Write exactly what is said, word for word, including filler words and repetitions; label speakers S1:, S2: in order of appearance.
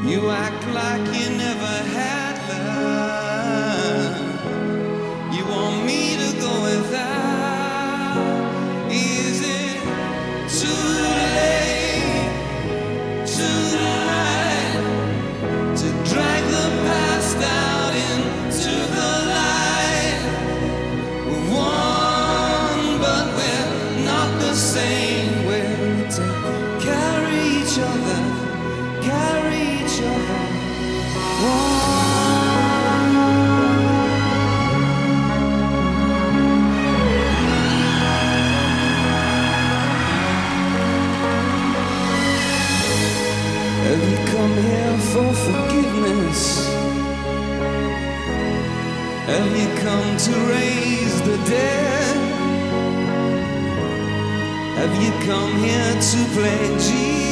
S1: You act like you never had love. You want me to go without. Is it too late tonight to drag the past out into the light? We're one, but we're not the same. We're to carry each other, carry each other. Have you come here for forgiveness? Have you come to raise the dead? Have you come here to play Jesus?